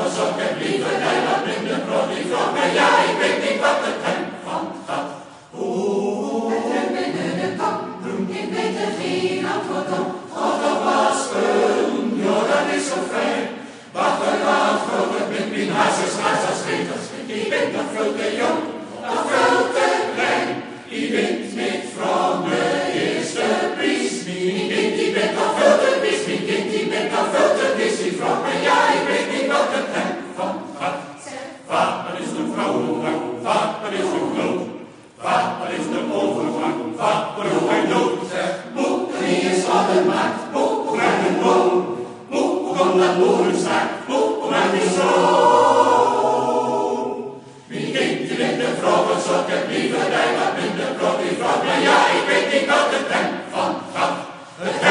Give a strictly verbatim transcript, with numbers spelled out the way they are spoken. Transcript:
sok en liever hij wat minder brood die vrouw. Maar ja, ik weet niet wat het hem van gaat. Oeh, het hem binnen de kop, ik weet er geen antwoord op. God, dat was een Jordan is zo fijn. Wacht er aan, vrolijk met mijn hazes, haas als veters. Ik ben nog veel te jong, nog veel te klein. Ik wint met vrome eerste prijs. Mijn kind, die bent nog veel te bis. Mijn kind, die bent nog veel te bis. Die vrouw, maar ja, ik weet niet wat het hem van gaat. Vaat, wat is de vrouwendrang? Vaat, wat is de gloed? Vaat, wat is de overgang? Vaat, wat doet hij dood? Zeg, moe, wie is wat het maakt? Moe, hoe krijgt het moe? Moe, hoe komt dat boeren staat? Moe, hoe maakt die zo? Mijn kind, die bent de vrouw, wat zot ik liever bij wat minder brood die vrouw. Maar ja, ik weet niet wat het hem van gaat. Het